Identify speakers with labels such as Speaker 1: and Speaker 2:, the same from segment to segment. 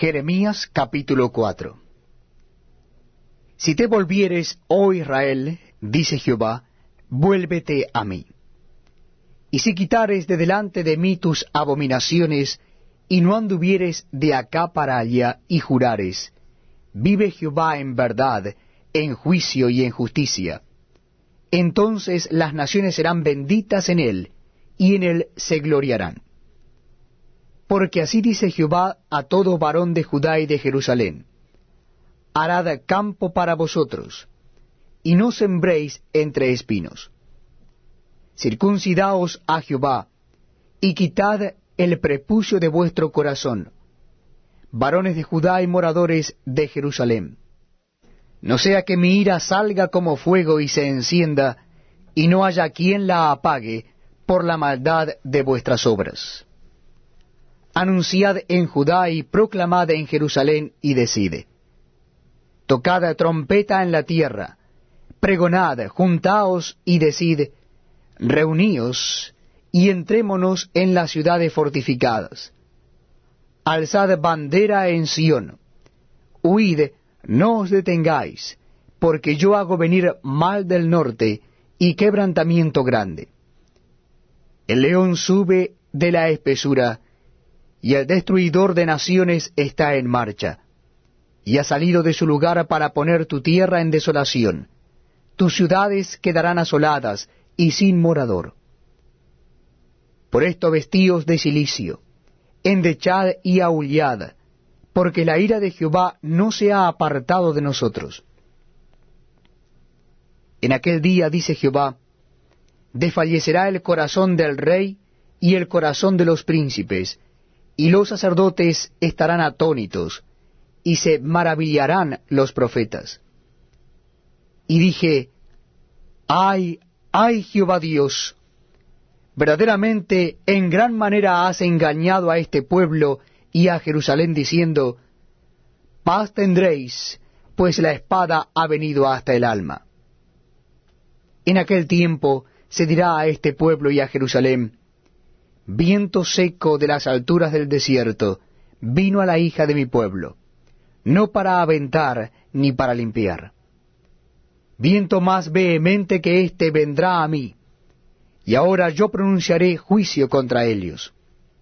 Speaker 1: Jeremías capítulo 4. Si te volvieres, oh Israel, dice Jehová, vuélvete a mí. Y si quitares de delante de mí tus abominaciones, y no anduvieres de acá para allá, y jurares, vive Jehová en verdad, en juicio y en justicia, entonces las naciones serán benditas en él, y en él se gloriarán. Porque así dice Jehová a todo varón de Judá y de Jerusalén: harad campo para vosotros, y no sembréis entre espinos. Circuncidaos a Jehová, y quitad el prepucio de vuestro corazón, varones de Judá y moradores de Jerusalén. No sea que mi ira salga como fuego y se encienda, y no haya quien la apague por la maldad de vuestras obras. Anunciad en Judá y proclamad en Jerusalén y decid: tocad trompeta en la tierra, pregonad, juntaos y decid: reuníos y entrémonos en las ciudades fortificadas. Alzad bandera en Sión, huid, no os detengáis, porque yo hago venir mal del norte y quebrantamiento grande. El león sube de la espesura, y el destruidor de naciones está en marcha, y ha salido de su lugar para poner tu tierra en desolación. Tus ciudades quedarán asoladas y sin morador. Por esto vestíos de cilicio, endechad y aullad, porque la ira de Jehová no se ha apartado de nosotros. En aquel día, dice Jehová, desfallecerá el corazón del rey y el corazón de los príncipes, y los sacerdotes estarán atónitos, y se maravillarán los profetas. Y dije: ¡ay, ay, Jehová Dios! Verdaderamente en gran manera has engañado a este pueblo y a Jerusalén, diciendo: paz tendréis, pues la espada ha venido hasta el alma. En aquel tiempo se dirá a este pueblo y a Jerusalén: viento seco de las alturas del desierto vino a la hija de mi pueblo, no para aventar ni para limpiar. Viento más vehemente que éste vendrá a mí, y ahora yo pronunciaré juicio contra ellos.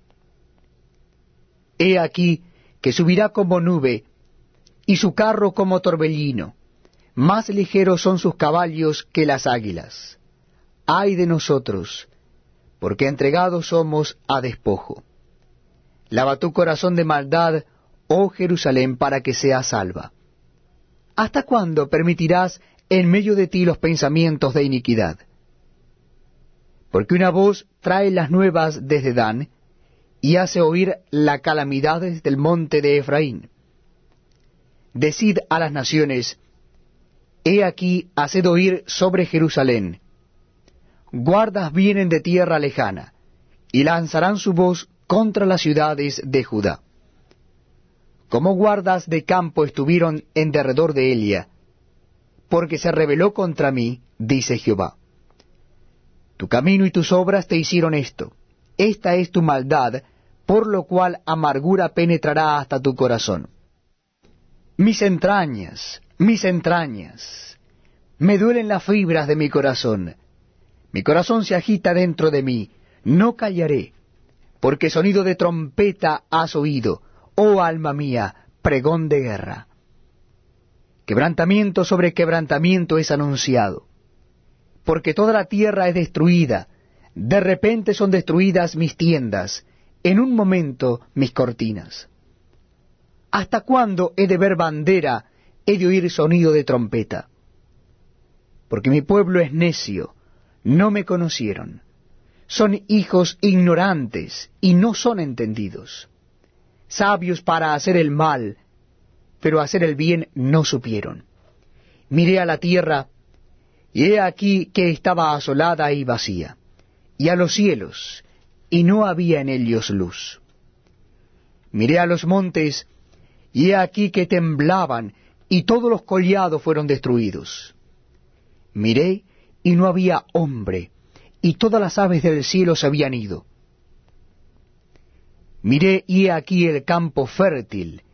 Speaker 1: He aquí que subirá como nube, y su carro como torbellino, más ligeros son sus caballos que las águilas. ¡Ay de nosotros! Porque entregados somos a despojo. Lava tu corazón de maldad, oh Jerusalén, para que seas salva. ¿Hasta cuándo permitirás en medio de ti los pensamientos de iniquidad? Porque una voz trae las nuevas desde Dan, y hace oír la calamidad desde el monte de Efraín. Decid a las naciones: he aquí, haced oír sobre Jerusalén. Guardas vienen de tierra lejana, y lanzarán su voz contra las ciudades de Judá. Como guardas de campo estuvieron en derredor de Elia, porque se rebeló contra mí, dice Jehová. Tu camino y tus obras te hicieron esto. Esta es tu maldad, por lo cual amargura penetrará hasta tu corazón. Mis entrañas, me duelen las fibras de mi corazón. Mi corazón se agita dentro de mí, no callaré, porque sonido de trompeta has oído, oh alma mía, pregón de guerra. Quebrantamiento sobre quebrantamiento es anunciado, porque toda la tierra es destruida, de repente son destruidas mis tiendas, en un momento mis cortinas. ¿Hasta cuándo he de ver bandera, he de oír sonido de trompeta? Porque mi pueblo es necio, no me conocieron. Son hijos ignorantes y no son entendidos. Sabios para hacer el mal, pero hacer el bien no supieron. Miré a la tierra, y he aquí que estaba asolada y vacía, y a los cielos, y no había en ellos luz. Miré a los montes, y he aquí que temblaban, y todos los collados fueron destruidos. Miré, y no había hombre, y todas las aves del cielo se habían ido. Miré, y he aquí el campo fértil,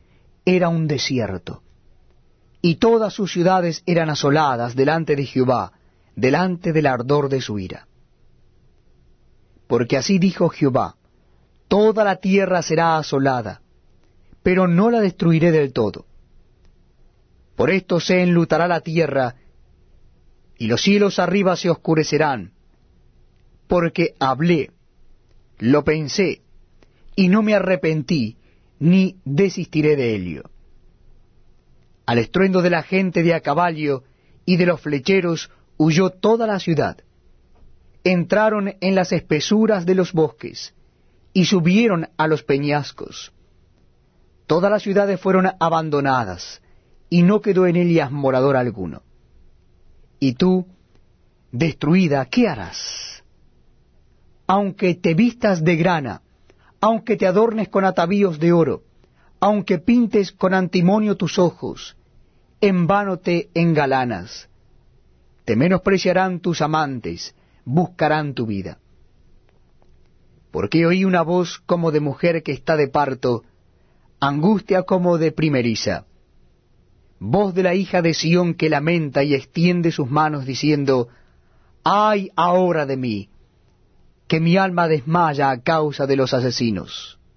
Speaker 1: era un desierto, y todas sus ciudades eran asoladas delante de Jehová, delante del ardor de su ira. Porque así dijo Jehová: toda la tierra será asolada, pero no la destruiré del todo. Por esto se enlutará la tierra, y los cielos arriba se oscurecerán, porque hablé, lo pensé, y no me arrepentí, ni desistiré de ello. Al estruendo de la gente de a caballo y de los flecheros huyó toda la ciudad. Entraron en las espesuras de los bosques, y subieron a los peñascos. Todas las ciudades fueron abandonadas, y no quedó en ellas morador alguno. Y tú, destruida, ¿qué harás? Aunque te vistas de grana, aunque te adornes con atavíos de oro, aunque pintes con antimonio tus ojos, en vano te engalanas. Te menospreciarán tus amantes, buscarán tu vida. Porque oí una voz como de mujer que está de parto, angustia como de primeriza. Voz de la hija de Sión que lamenta y extiende sus manos diciendo: ¡ay ahora de mí, que mi alma desmaya a causa de los asesinos!